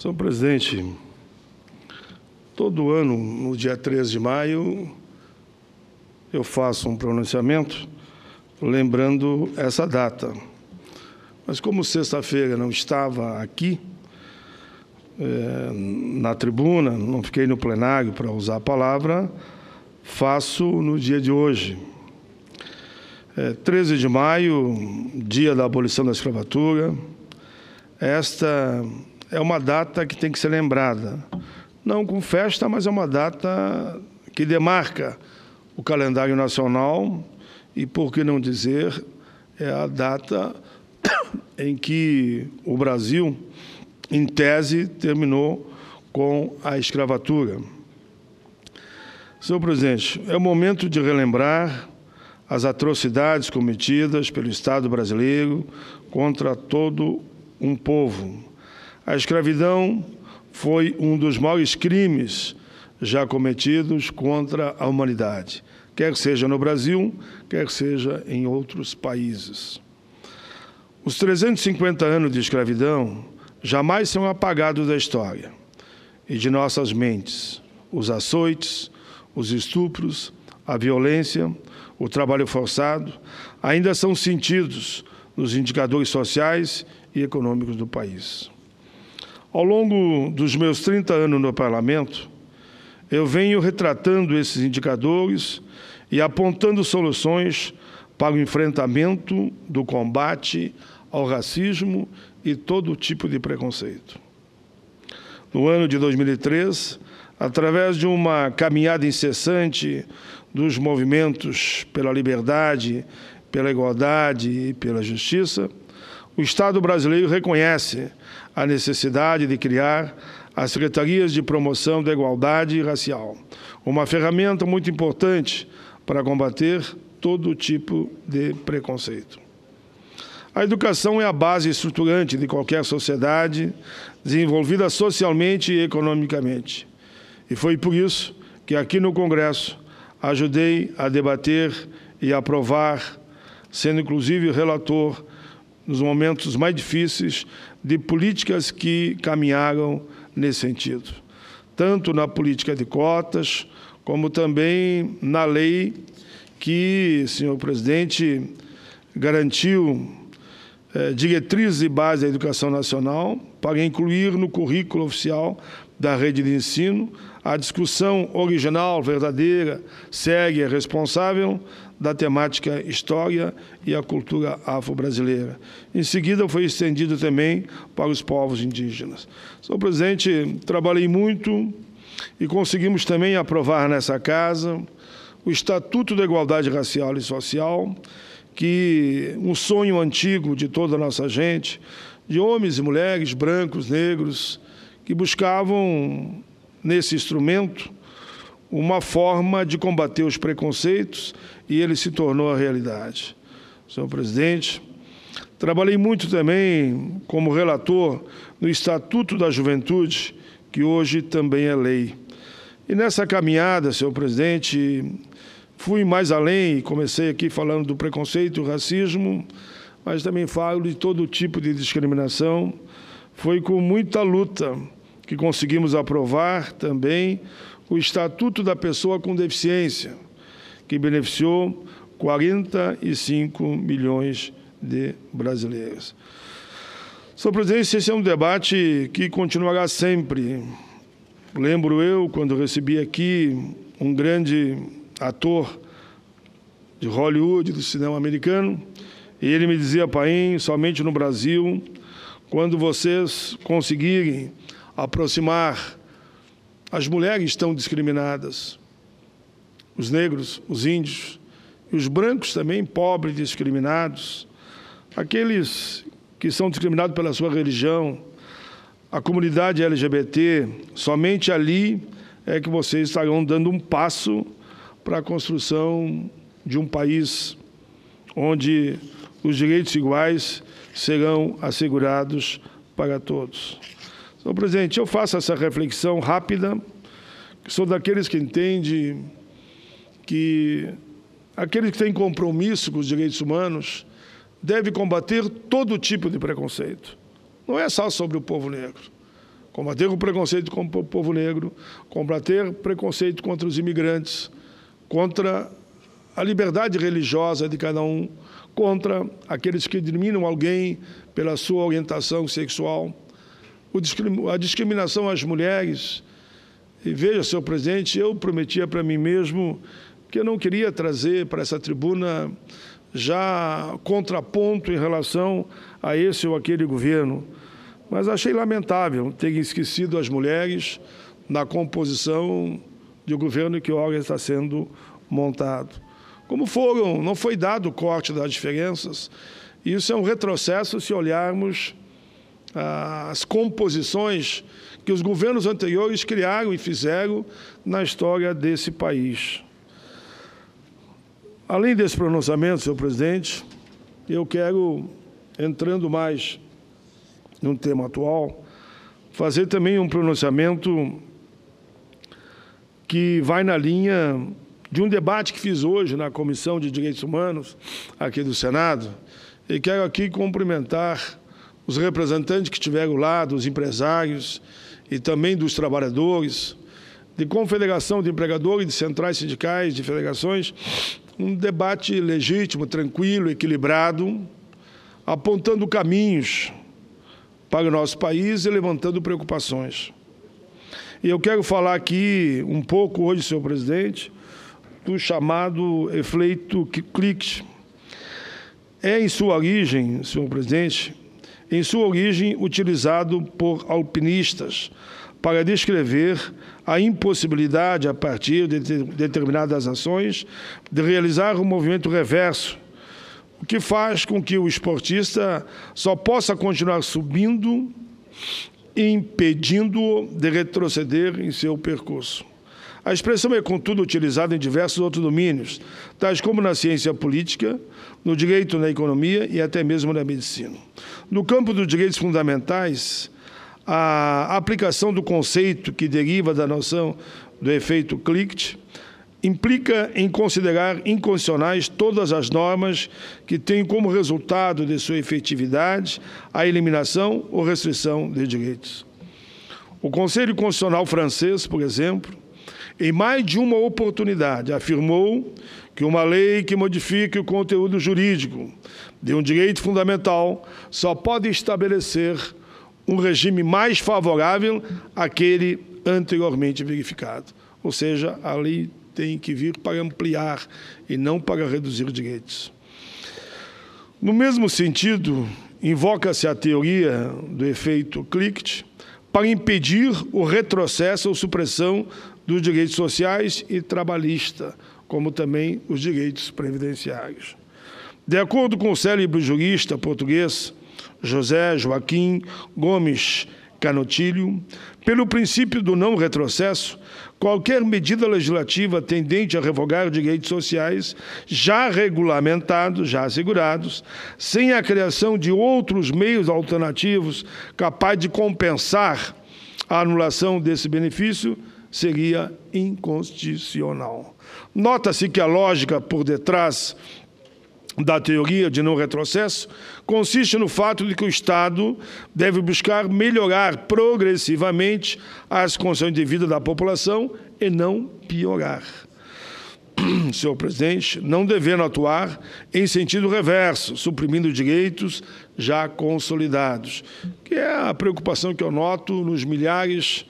Senhor presidente, todo ano, no dia 13 de maio, eu faço um pronunciamento lembrando essa data. Mas como sexta-feira não estava aqui, na tribuna, não fiquei no plenário para usar a palavra, faço no dia de hoje. 13 de maio, dia da abolição da escravatura. Esta é uma data que tem que ser lembrada. Não com festa, mas é uma data que demarca o calendário nacional e, por que não dizer, é a data em que o Brasil, em tese, terminou com a escravatura. Senhor presidente, é o momento de relembrar as atrocidades cometidas pelo Estado brasileiro contra todo um povo. A escravidão foi um dos maiores crimes já cometidos contra a humanidade, quer seja no Brasil, quer seja em outros países. Os 350 anos de escravidão jamais serão apagados da história e de nossas mentes. Os açoites, os estupros, a violência, o trabalho forçado ainda são sentidos nos indicadores sociais e econômicos do país. Ao longo dos meus 30 anos no parlamento, eu venho retratando esses indicadores e apontando soluções para o enfrentamento do combate ao racismo e todo tipo de preconceito. No ano de 2003, através de uma caminhada incessante dos movimentos pela liberdade, pela igualdade e pela justiça, o Estado brasileiro reconhece a necessidade de criar as Secretarias de Promoção da Igualdade Racial, uma ferramenta muito importante para combater todo tipo de preconceito. A educação é a base estruturante de qualquer sociedade desenvolvida socialmente e economicamente. E foi por isso que aqui no Congresso ajudei a debater e aprovar, sendo inclusive relator nos momentos mais difíceis de políticas que caminharam nesse sentido, tanto na política de cotas, como também na lei que, senhor presidente, garantiu diretrizes e bases da educação nacional para incluir no currículo oficial da rede de ensino a discussão original, verdadeira, séria, responsável da temática História e a Cultura Afro-Brasileira. Em seguida, foi estendido também para os povos indígenas. Senhor presidente, trabalhei muito e conseguimos também aprovar nessa Casa o Estatuto da Igualdade Racial e Social, que um sonho antigo de toda a nossa gente, de homens e mulheres, brancos, negros, que buscavam, nesse instrumento, uma forma de combater os preconceitos, e ele se tornou a realidade. Senhor presidente, trabalhei muito também como relator no Estatuto da Juventude, que hoje também é lei. E nessa caminhada, senhor presidente, fui mais além, comecei aqui falando do preconceito e o racismo, mas também falo de todo tipo de discriminação. Foi com muita luta que conseguimos aprovar também o Estatuto da Pessoa com Deficiência, que beneficiou 45 milhões de brasileiros. Senhor presidente, esse é um debate que continuará sempre. Lembro eu, quando recebi aqui um grande ator de Hollywood, do cinema americano, e ele me dizia: Paim, somente no Brasil, quando vocês conseguirem aproximar as mulheres estão discriminadas, os negros, os índios, e os brancos também, pobres, discriminados, aqueles que são discriminados pela sua religião, a comunidade LGBT, somente ali é que vocês estarão dando um passo para a construção de um país onde os direitos iguais serão assegurados para todos. Senhor presidente, eu faço essa reflexão rápida, que sou daqueles que entendem que aqueles que têm compromisso com os direitos humanos devem combater todo tipo de preconceito. Não é só sobre o povo negro, combater o preconceito contra o povo negro, combater preconceito contra os imigrantes, contra a liberdade religiosa de cada um, contra aqueles que discriminam alguém pela sua orientação sexual, a discriminação às mulheres. E veja, senhor presidente, eu prometia para mim mesmo que eu não queria trazer para essa tribuna já contraponto em relação a esse ou aquele governo, mas achei lamentável ter esquecido as mulheres na composição do governo que ora está sendo montado. Como não foi dado o corte das diferenças, isso é um retrocesso se olharmos as composições que os governos anteriores criaram e fizeram na história desse país. Além desse pronunciamento, senhor presidente, eu quero, entrando mais no tema atual, fazer também um pronunciamento que vai na linha de um debate que fiz hoje na Comissão de Direitos Humanos, aqui do Senado, e quero aqui cumprimentar os representantes que estiveram lá, dos empresários e também dos trabalhadores, de confederação de empregadores, de centrais sindicais, de federações, um debate legítimo, tranquilo, equilibrado, apontando caminhos para o nosso país e levantando preocupações. E eu quero falar aqui um pouco hoje, senhor presidente, do chamado efeito Clique. É em sua origem, senhor presidente, utilizado por alpinistas para descrever a impossibilidade, a partir de determinadas ações, de realizar um movimento reverso, o que faz com que o esportista só possa continuar subindo, impedindo-o de retroceder em seu percurso. A expressão é, contudo, utilizada em diversos outros domínios, tais como na ciência política, no direito, na economia e até mesmo na medicina. No campo dos direitos fundamentais, a aplicação do conceito que deriva da noção do efeito Clique implica em considerar inconstitucionais todas as normas que têm como resultado de sua efetividade a eliminação ou restrição de direitos. O Conselho Constitucional francês, por exemplo, em mais de uma oportunidade, afirmou que uma lei que modifique o conteúdo jurídico de um direito fundamental só pode estabelecer um regime mais favorável àquele anteriormente verificado. Ou seja, a lei tem que vir para ampliar e não para reduzir direitos. No mesmo sentido, invoca-se a teoria do efeito Clique para impedir o retrocesso ou supressão dos direitos sociais e trabalhistas, como também os direitos previdenciários. De acordo com o célebre jurista português José Joaquim Gomes Canotilho, pelo princípio do não retrocesso, qualquer medida legislativa tendente a revogar direitos sociais já regulamentados, já assegurados, sem a criação de outros meios alternativos capazes de compensar a anulação desse benefício, seria inconstitucional. Nota-se que a lógica por detrás da teoria de não retrocesso consiste no fato de que o Estado deve buscar melhorar progressivamente as condições de vida da população e não piorar. Senhor presidente, não devendo atuar em sentido reverso, suprimindo direitos já consolidados, que é a preocupação que eu noto nos milhares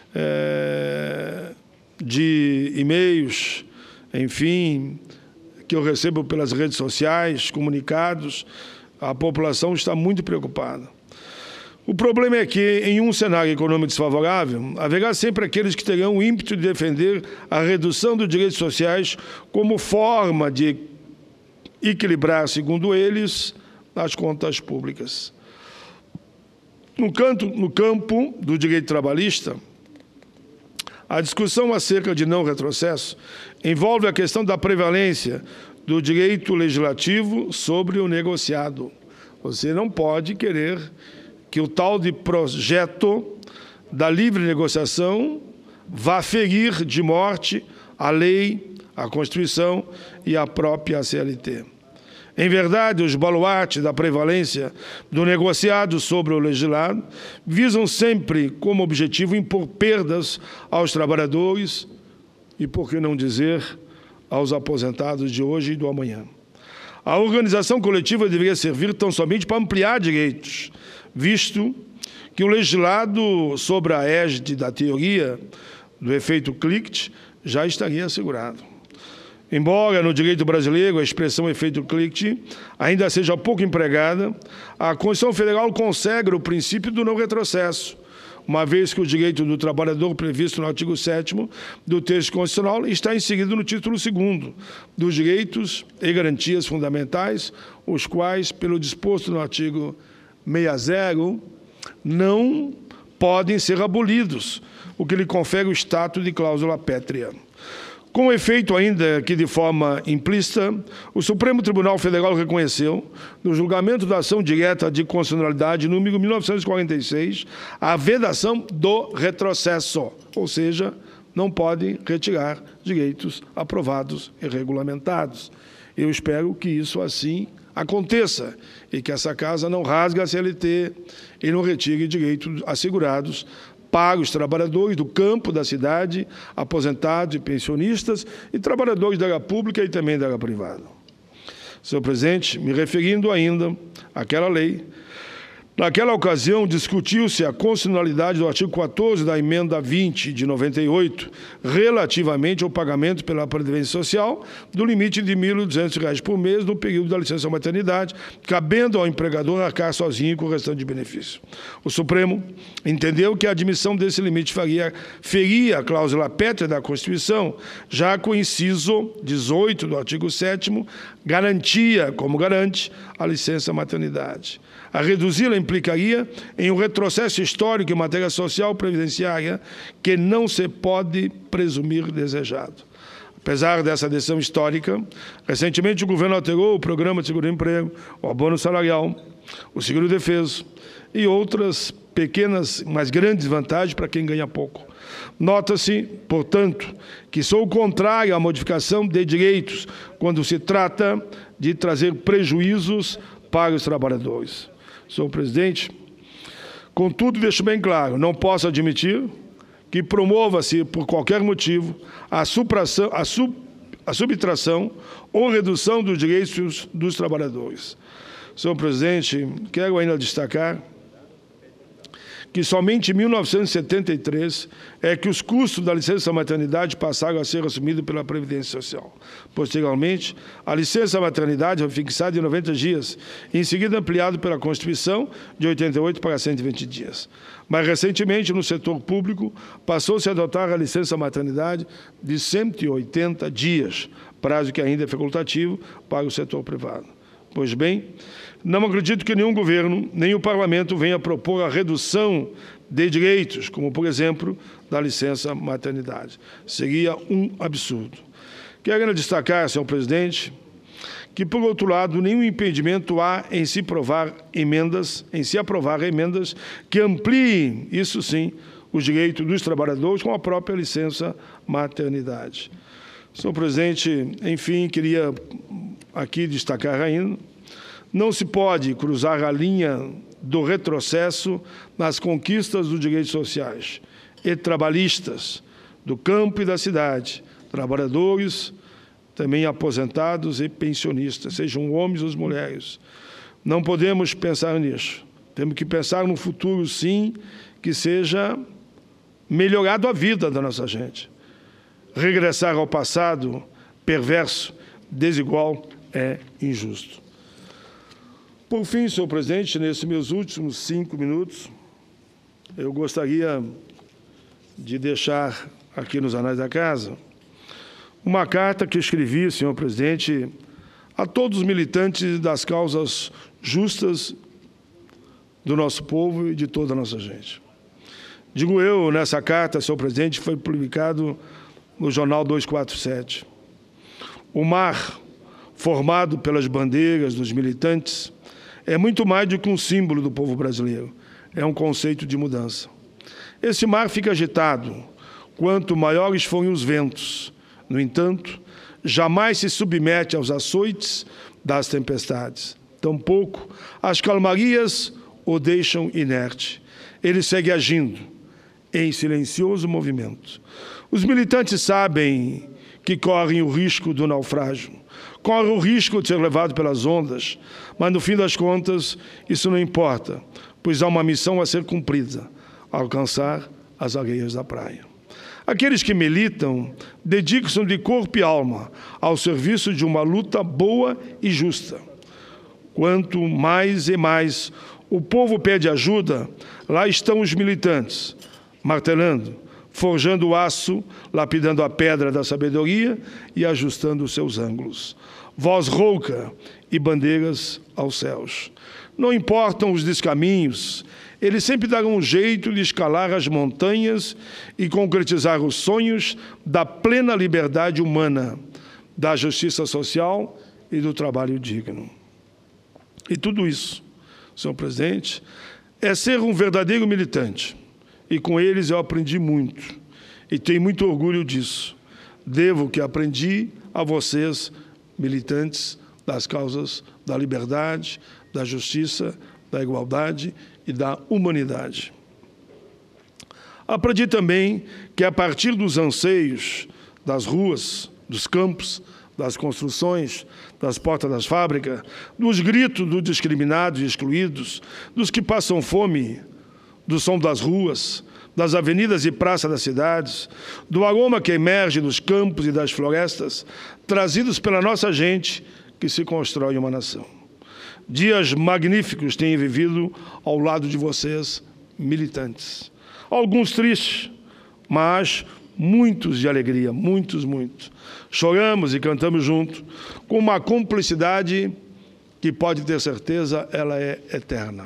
de e-mails, enfim, que eu recebo pelas redes sociais, comunicados. A população está muito preocupada. O problema é que, em um cenário econômico desfavorável, haverá sempre aqueles que terão o ímpeto de defender a redução dos direitos sociais como forma de equilibrar, segundo eles, as contas públicas. No campo do direito trabalhista, a discussão acerca de não retrocesso envolve a questão da prevalência do direito legislativo sobre o negociado. Você não pode querer que o tal de projeto da livre negociação vá ferir de morte a lei, a Constituição e a própria CLT. Em verdade, os baluartes da prevalência do negociado sobre o legislado visam sempre como objetivo impor perdas aos trabalhadores e, por que não dizer, aos aposentados de hoje e do amanhã. A organização coletiva deveria servir tão somente para ampliar direitos, visto que o legislado sobre a égide da teoria do efeito Cliquet já estaria assegurado. Embora no direito brasileiro a expressão efeito Cliquet ainda seja pouco empregada, a Constituição Federal consagra o princípio do não retrocesso, uma vez que o direito do trabalhador previsto no artigo 7º do texto constitucional está inserido no título 2º dos direitos e garantias fundamentais, os quais, pelo disposto no artigo 60, não podem ser abolidos, o que lhe confere o status de cláusula pétrea. Com efeito, ainda que de forma implícita, o Supremo Tribunal Federal reconheceu, no julgamento da ação direta de constitucionalidade número 1946, a vedação do retrocesso, ou seja, não podem retirar direitos aprovados e regulamentados. Eu espero que isso assim aconteça e que essa Casa não rasgue a CLT e não retire direitos assegurados para os trabalhadores do campo da cidade, aposentados e pensionistas, e trabalhadores da área pública e também da área privada. Senhor presidente, me referindo ainda àquela lei, naquela ocasião discutiu-se a constitucionalidade do artigo 14 da emenda 20 de 98, relativamente ao pagamento pela Previdência Social do limite de R$ 1.200 por mês no período da licença maternidade, cabendo ao empregador arcar sozinho com o restante de benefício. O Supremo entendeu que a admissão desse limite feria a cláusula pétrea da Constituição, já que o inciso 18 do artigo 7º garantia, como garante, a licença maternidade. A reduzi-la implicaria em um retrocesso histórico em matéria social previdenciária que não se pode presumir desejado. Apesar dessa decisão histórica, recentemente o governo alterou o Programa de Seguro-Emprego, o abono salarial, o seguro-defeso e outras pequenas, mas grandes vantagens para quem ganha pouco. Nota-se, portanto, que sou contrário à modificação de direitos quando se trata de trazer prejuízos para os trabalhadores. Senhor presidente, contudo, deixo bem claro, não posso admitir que promova-se, por qualquer motivo, a subtração ou redução dos direitos dos trabalhadores. Senhor presidente, quero ainda destacar que somente em 1973 é que os custos da licença maternidade passaram a ser assumidos pela Previdência Social. Posteriormente, a licença maternidade foi fixada em 90 dias, e em seguida ampliado pela Constituição de 88 para 120 dias. Mais recentemente, no setor público, passou-se a adotar a licença maternidade de 180 dias, prazo que ainda é facultativo para o setor privado. Pois bem, não acredito que nenhum governo, nem o parlamento venha propor a redução de direitos, como, por exemplo, da licença maternidade. Seria um absurdo. Quero ainda destacar, senhor presidente, que, por outro lado, nenhum impedimento há em se aprovar emendas que ampliem, isso sim, os direitos dos trabalhadores com a própria licença maternidade. Senhor presidente, enfim, queria aqui destacar ainda, não se pode cruzar a linha do retrocesso nas conquistas dos direitos sociais e trabalhistas do campo e da cidade, trabalhadores, também aposentados e pensionistas, sejam homens ou mulheres. Não podemos pensar nisso. Temos que pensar no futuro, sim, que seja melhorado a vida da nossa gente. Regressar ao passado perverso, desigual, é injusto. Por fim, senhor presidente, nesses meus últimos 5 minutos, eu gostaria de deixar aqui nos anais da Casa uma carta que escrevi, senhor presidente, a todos os militantes das causas justas do nosso povo e de toda a nossa gente. Digo eu, nessa carta, senhor presidente, foi publicado no Jornal 247. O mar, formado pelas bandeiras dos militantes, é muito mais do que um símbolo do povo brasileiro. É um conceito de mudança. Esse mar fica agitado quanto maiores forem os ventos. No entanto, jamais se submete aos açoites das tempestades. Tampouco as calmarias o deixam inerte. Ele segue agindo em silencioso movimento. Os militantes sabem que correm o risco do naufrágio, correm o risco de ser levado pelas ondas, mas, no fim das contas, isso não importa, pois há uma missão a ser cumprida: alcançar as areias da praia. Aqueles que militam dedicam-se de corpo e alma ao serviço de uma luta boa e justa. Quanto mais e mais o povo pede ajuda, lá estão os militantes, martelando, forjando o aço, lapidando a pedra da sabedoria e ajustando os seus ângulos. Voz rouca e bandeiras aos céus. Não importam os descaminhos, eles sempre darão um jeito de escalar as montanhas e concretizar os sonhos da plena liberdade humana, da justiça social e do trabalho digno. E tudo isso, senhor presidente, é ser um verdadeiro militante. E com eles eu aprendi muito. E tenho muito orgulho disso. Devo o que aprendi a vocês, militantes das causas da liberdade, da justiça, da igualdade e da humanidade. Aprendi também que, a partir dos anseios das ruas, dos campos, das construções, das portas das fábricas, dos gritos dos discriminados e excluídos, dos que passam fome, do som das ruas, das avenidas e praças das cidades, do aroma que emerge dos campos e das florestas, trazidos pela nossa gente, que se constrói uma nação. Dias magníficos tenho vivido ao lado de vocês, militantes. Alguns tristes, mas muitos de alegria, muitos. Choramos e cantamos junto, com uma cumplicidade que, pode ter certeza, ela é eterna.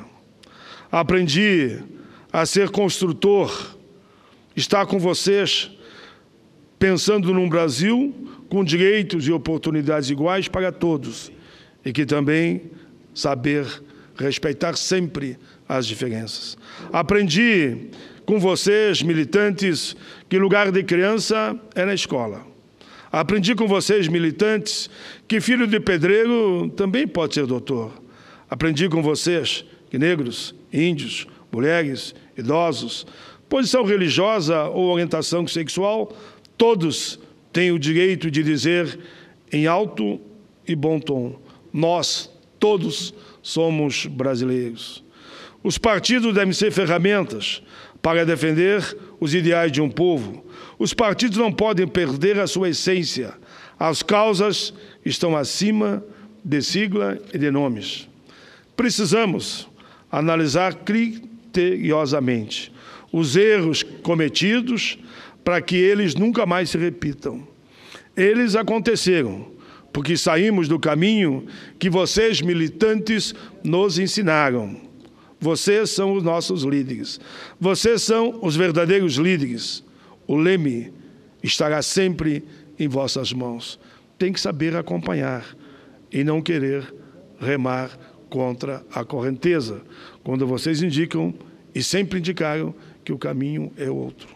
Aprendi a ser construtor, estar com vocês, pensando num Brasil com direitos e oportunidades iguais para todos, e que também saber respeitar sempre as diferenças. Aprendi com vocês, militantes, que lugar de criança é na escola. Aprendi com vocês, militantes, que filho de pedreiro também pode ser doutor. Aprendi com vocês que negros, índios, mulheres, idosos, posição religiosa ou orientação sexual, todos têm o direito de dizer em alto e bom tom: nós todos somos brasileiros. Os partidos devem ser ferramentas para defender os ideais de um povo. Os partidos não podem perder a sua essência. As causas estão acima de sigla e de nomes. Precisamos analisar criteriosamente os erros cometidos para que eles nunca mais se repitam. Eles aconteceram porque saímos do caminho que vocês, militantes, nos ensinaram. Vocês são os nossos líderes. Vocês são os verdadeiros líderes. O leme estará sempre em vossas mãos. Tem que saber acompanhar e não querer remar contra a correnteza, quando vocês indicam e sempre indicaram que o caminho é outro.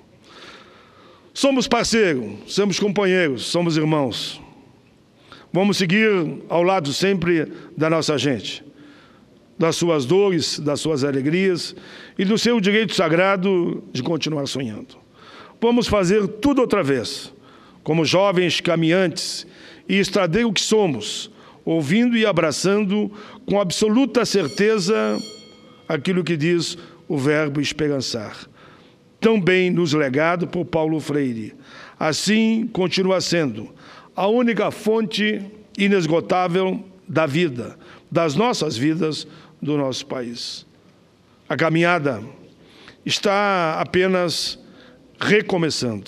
Somos parceiros, somos companheiros, somos irmãos. Vamos seguir ao lado sempre da nossa gente, das suas dores, das suas alegrias e do seu direito sagrado de continuar sonhando. Vamos fazer tudo outra vez, como jovens caminhantes e estradeiros que somos, ouvindo e abraçando com absoluta certeza aquilo que diz o verbo esperançar, tão bem nos legado por Paulo Freire. Assim continua sendo a única fonte inesgotável da vida, das nossas vidas, do nosso país. A caminhada está apenas recomeçando.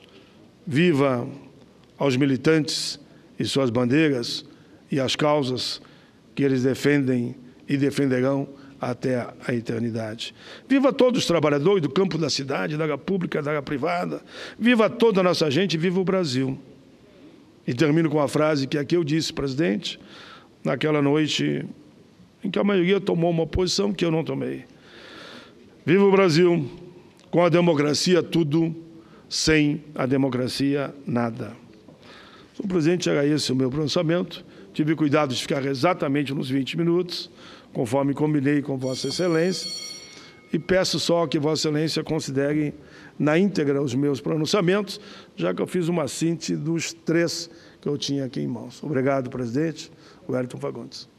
Viva aos militantes e suas bandeiras e as causas que eles defendem e defenderão até a eternidade. Viva todos os trabalhadores do campo da cidade, da área pública, da área privada. Viva toda a nossa gente, viva o Brasil. E termino com a frase que aqui eu disse, presidente, naquela noite em que a maioria tomou uma posição que eu não tomei. Viva o Brasil, com a democracia tudo, sem a democracia nada. Senhor presidente, era esse o meu pronunciamento. tive cuidado de ficar exatamente nos 20 minutos, conforme combinei com Vossa Excelência, e peço só que Vossa Excelência considere na íntegra os meus pronunciamentos, já que eu fiz uma síntese dos 3 que eu tinha aqui em mãos. Obrigado, presidente. Wellington Fagundes.